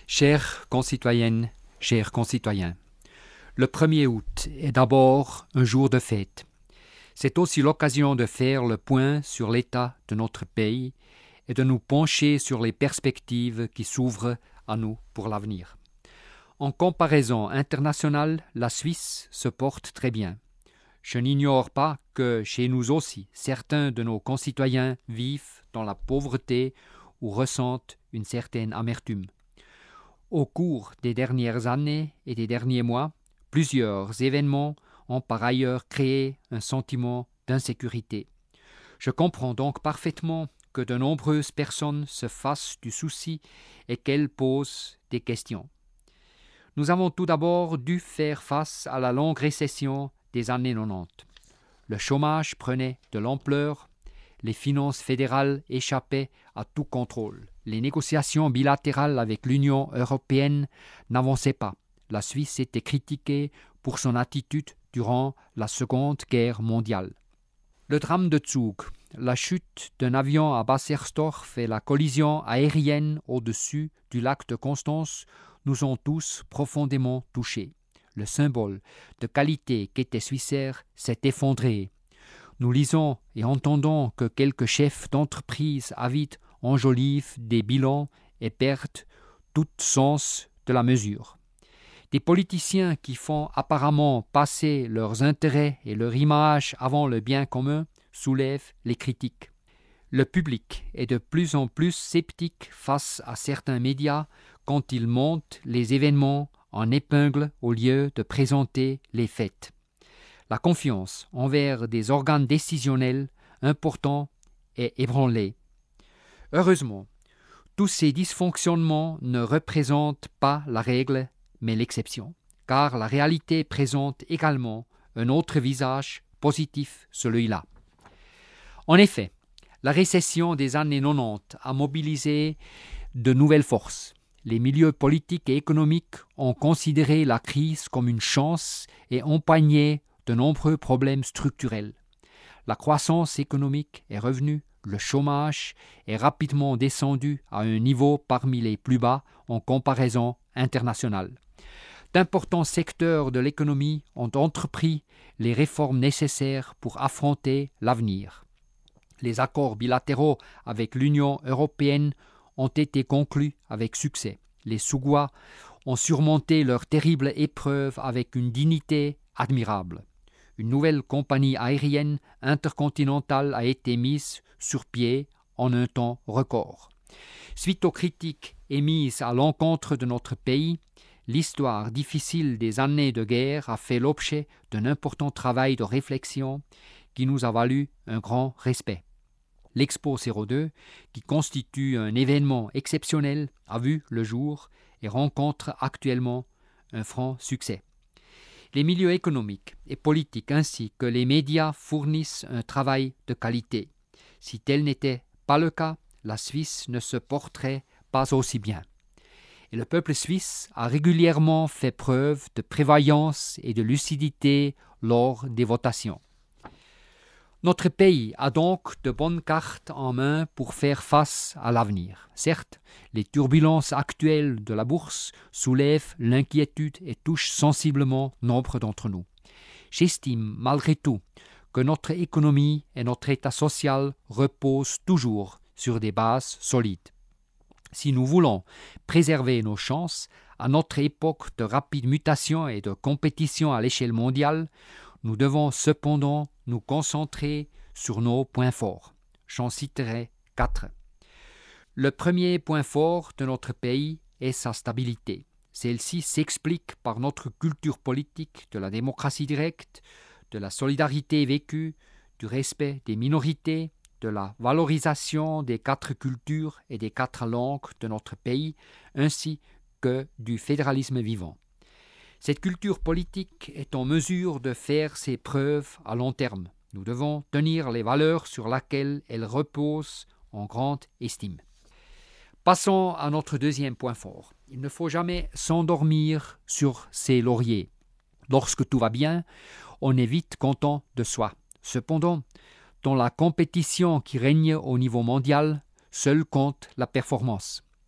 Chères concitoyennes, chers concitoyens, le 1er août est d'abord un jour de fête. C'est aussi l'occasion de faire le point sur l'état de notre pays et de nous pencher sur les perspectives qui s'ouvrent à nous pour l'avenir. En comparaison internationale, la Suisse se porte très bien. Je n'ignore pas que chez nous aussi, certains de nos concitoyens vivent dans la pauvreté ou ressentent une certaine amertume. Au cours des dernières années et des derniers mois, plusieurs événements ont par ailleurs créé un sentiment d'insécurité. Je comprends donc parfaitement que de nombreuses personnes se fassent du souci et qu'elles posent des questions. Nous avons tout d'abord dû faire face à la longue récession des années 90. Le chômage prenait de l'ampleur, les finances fédérales échappaient à tout contrôle. Les négociations bilatérales avec l'Union européenne n'avançaient pas. La Suisse était critiquée pour son attitude durant la Seconde Guerre mondiale. Le drame de Zug, la chute d'un avion à Bassersdorf et la collision aérienne au-dessus du lac de Constance nous ont tous profondément touchés. Le symbole de qualité qu'était Swissair s'est effondré. Nous lisons et entendons que quelques chefs d'entreprise avides enjolivent des bilans et perdent tout sens de la mesure. Des politiciens qui font apparemment passer leurs intérêts et leur image avant le bien commun soulèvent les critiques. Le public est de plus en plus sceptique face à certains médias quand ils montent les événements en épingle au lieu de présenter les faits. La confiance envers des organes décisionnels importants est ébranlée. Heureusement, tous ces dysfonctionnements ne représentent pas la règle, mais l'exception, car la réalité présente également un autre visage positif, celui-là. En effet, la récession des années 90 a mobilisé de nouvelles forces. Les milieux politiques et économiques ont considéré la crise comme une chance et empoigné de nombreux problèmes structurels. La croissance économique est revenue, le chômage est rapidement descendu à un niveau parmi les plus bas en comparaison internationale. D'importants secteurs de l'économie ont entrepris les réformes nécessaires pour affronter l'avenir. Les accords bilatéraux avec l'Union européenne ont été conclus avec succès. Les Suédois ont surmonté leur terrible épreuve avec une dignité admirable. Une nouvelle compagnie aérienne intercontinentale a été mise sur pied en un temps record. Suite aux critiques émises à l'encontre de notre pays, l'histoire difficile des années de guerre a fait l'objet d'un important travail de réflexion qui nous a valu un grand respect. L'Expo 02, qui constitue un événement exceptionnel, a vu le jour et rencontre actuellement un franc succès. Les milieux économiques et politiques ainsi que les médias fournissent un travail de qualité. Si tel n'était pas le cas, la Suisse ne se porterait pas aussi bien. Et le peuple suisse a régulièrement fait preuve de prévoyance et de lucidité lors des votations. Notre pays a donc de bonnes cartes en main pour faire face à l'avenir. Certes, les turbulences actuelles de la bourse soulèvent l'inquiétude et touchent sensiblement nombre d'entre nous. J'estime malgré tout que notre économie et notre état social reposent toujours sur des bases solides. Si nous voulons préserver nos chances à notre époque de rapide mutation et de compétition à l'échelle mondiale, nous devons cependant nous concentrer sur nos points forts. J'en citerai 4. Le premier point fort de notre pays est sa stabilité. Celle-ci s'explique par notre culture politique de la démocratie directe, de la solidarité vécue, du respect des minorités, de la valorisation des 4 cultures et des 4 langues de notre pays, ainsi que du fédéralisme vivant. Cette culture politique est en mesure de faire ses preuves à long terme. Nous devons tenir les valeurs sur lesquelles elles reposent en grande estime. Passons à notre deuxième point fort. Il ne faut jamais s'endormir sur ses lauriers. Lorsque tout va bien, on est vite content de soi. Cependant, dans la compétition qui règne au niveau mondial, seule compte la performance.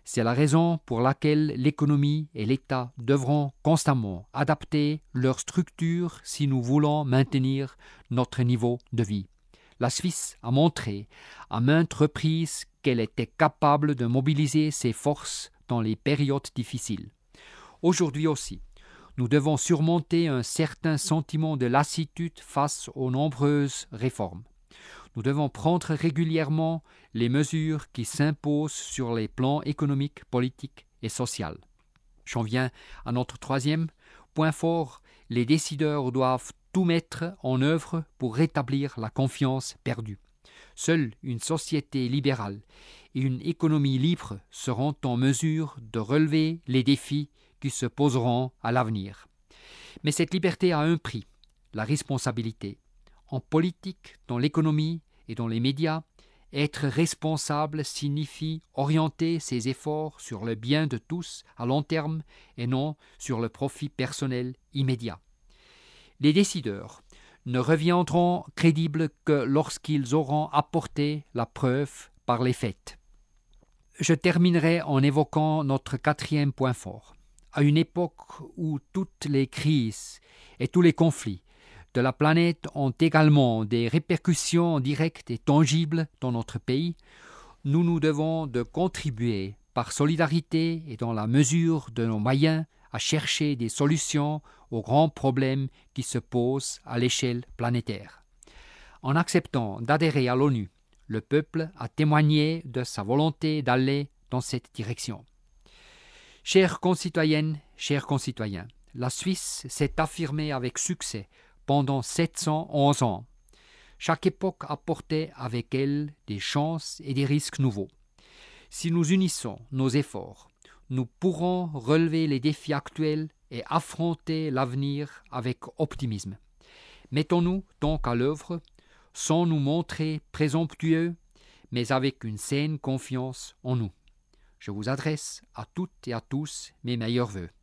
C'est la raison pour laquelle l'économie et l'État devront constamment adapter leur structure si nous voulons maintenir notre niveau de vie. La Suisse a montré à maintes reprises qu'elle était capable de mobiliser ses forces dans les périodes difficiles. Aujourd'hui aussi, nous devons surmonter un certain sentiment de lassitude face aux nombreuses réformes. Nous devons prendre régulièrement les mesures qui s'imposent sur les plans économiques, politiques et sociaux. J'en viens à notre troisième point fort. Les décideurs doivent tout mettre en œuvre pour rétablir la confiance perdue. Seule une société libérale et une économie libre seront en mesure de relever les défis qui se poseront à l'avenir. Mais cette liberté a un prix, la responsabilité. En politique, dans l'économie et dans les médias, être responsable signifie orienter ses efforts sur le bien de tous à long terme et non sur le profit personnel immédiat. Les décideurs ne reviendront crédibles que lorsqu'ils auront apporté la preuve par les faits. Je terminerai en évoquant notre quatrième point fort. À une époque où toutes les crises et tous les conflits de la planète ont également des répercussions directes et tangibles dans notre pays, nous nous devons de contribuer par solidarité et dans la mesure de nos moyens à chercher des solutions aux grands problèmes qui se posent à l'échelle planétaire. En acceptant d'adhérer à l'ONU, le peuple a témoigné de sa volonté d'aller dans cette direction. Chères concitoyennes, chers concitoyens, la Suisse s'est affirmée avec succès pendant 711 ans. Chaque époque apportait avec elle des chances et des risques nouveaux. Si nous unissons nos efforts, nous pourrons relever les défis actuels et affronter l'avenir avec optimisme. Mettons-nous donc à l'œuvre, sans nous montrer présomptueux, mais avec une saine confiance en nous. Je vous adresse à toutes et à tous mes meilleurs vœux.